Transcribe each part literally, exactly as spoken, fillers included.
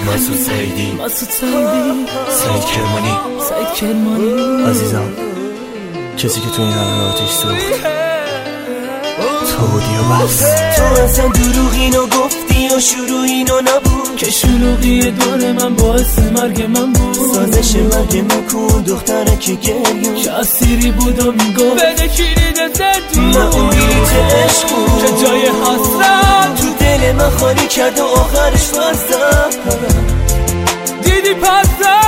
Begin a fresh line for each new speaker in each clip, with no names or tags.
مسعود سعیدی
مسعود سعیدی
سعید کرمانی
سعید کرمانی
عزیزم، کسی که تو این همه آتش سوخت تو بودی و بس.
تو اصلا دروغ اینو گفتی و شروع اینو نبود
که شلوغی دور من باعث مرگ من بود.
سازش مرگ من کن دختره که گریون
که اسیری بود و میگفت بده کلید زندون.
من اون بلیت عشق بود
که جای حسرت
تو دل من خالی کرد و آخرش فرزد.
دیدی پسه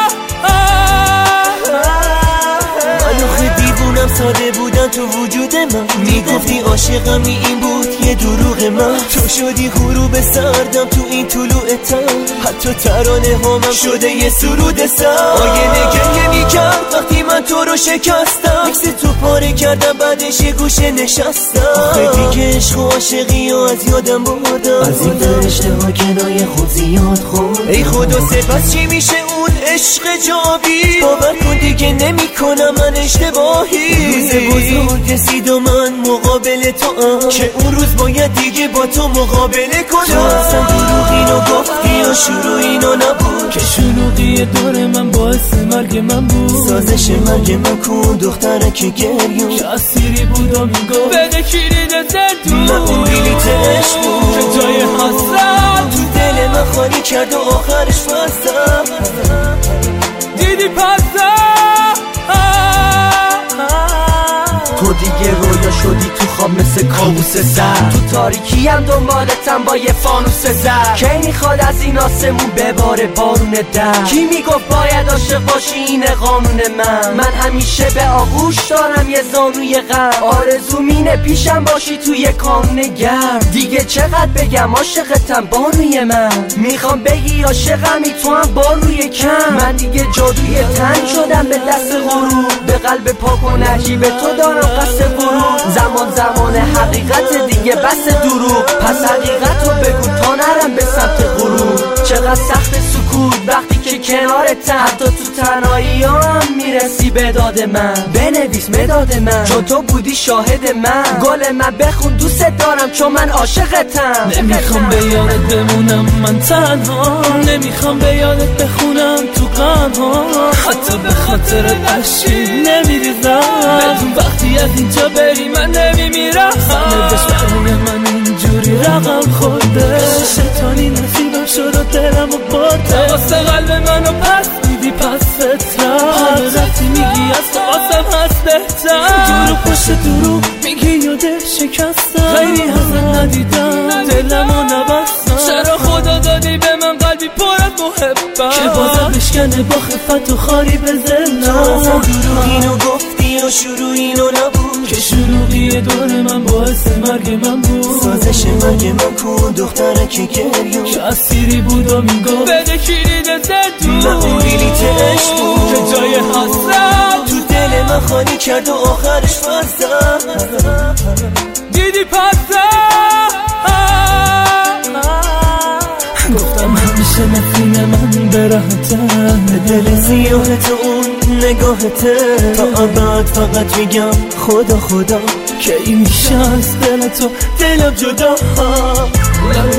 من آخه دیوونم ساده بودن تو وجود من. میگفتی عاشقمی این بود یه دروغ من. تو شدی غروب سردم تو این طلوع تن. حتی ترانه هامم شده یه سرود سر. آینه گریه میکرد وقتی من تو رو شکستم. عکس تو پاره کردم بعدش یه گوشه نشستم. آخه دیگه عشق و عاشقی و از یادم بردم. از این فرشته ها کنایه خود زیاد خود. ای خدا سپس چی میشه اون عشق جابی؟ باور کن دیگه نمی کنم من اشتباهی. روز بزرگ رسید و من مقابل تو ام که اون روز باید دیگه با تو مقابله کنم. تو اصلا دروغ اینو گفتی و شروع اینو نبود
که شلوغی دور من باعث مرگ من بود.
سازش مرگ من کن دختره که گریون
که اسیری بود و میگفت بده کلید زندون.
من اون بلیت عشق بود
که جای حسرت
تو دل من خالی کرد و آخرش فرزد.
دیدی پسه
تو دیگه رویا شدی تو خواب مثل کابوس زد. تو تاریکی هم دنبالتم با یه فانوس زد. کی میخواد از این آسمون بباره بارون در؟ کی میگفت باید عاشق باشی اینه قانون من؟ من همیشه به آغوش دارم یه زانوی غم. آرزو مینه پیشم باشی توی کانون گرم. دیگه چقدر بگم عاشقتم بانوی من. میخوام بگی عاشقمی تو هم بانوی کم. من دیگه جادوی تن شدم به دست غرور. به قلب پاک و نجیب تو دارم قصد ورود. زمان زمان حقیقت دیگه بس دروغ. پس حقیقت رو بگو تا نرم به سمت غروب. چقدر سخت سکوت وقتی که کنارتم. حتی تو تنهایی هم میرسی به داد من. بنویس مداد من چون تو بودی شاهد من. گل من بخون دوست دارم چون من عاشقتم.
نمیخوام به یادت بمونم من تنها. نمیخوام به یادت بخونم تو غم ها. حتی به خاطرت اشکی نمیریزم. بدون وقتی از اینجا بری من نمیمیرم. سنبش برای من اینجوری رقم خورده. شیطانی نصیبم شد و دلم و برده. واسه قلب منو پس میدی پس فترم. حالا رفتی میگی از تو آسم هست بهتر. دورو پشت دورو میگی یاده شکستم. خیلی ازت ندیدم دلمو نبستم. چرا خدا دادی به من قلبی پر از محبت که بازم بشکنه با خفت و خاری به زلم.
تو اصلا دروغ اینو گفتی و شروع اینو نبود
که شلوغی دور من باعث مرگ من بود.
سازش مرگ من کن دختره که گریون
که اسیری بود و میگفت بده کلید زندون.
من اون بلیت عشق بود
که جای حسرت
تو دل من خالی کرد و آخرش فرزد.
دیدی پسه گفتم همیشه نفین من براحتم.
به دل سیاهت اون نگاهته تا ابد فقط میگم خدا خدا.
که این میشه از دل تو دلم جدا.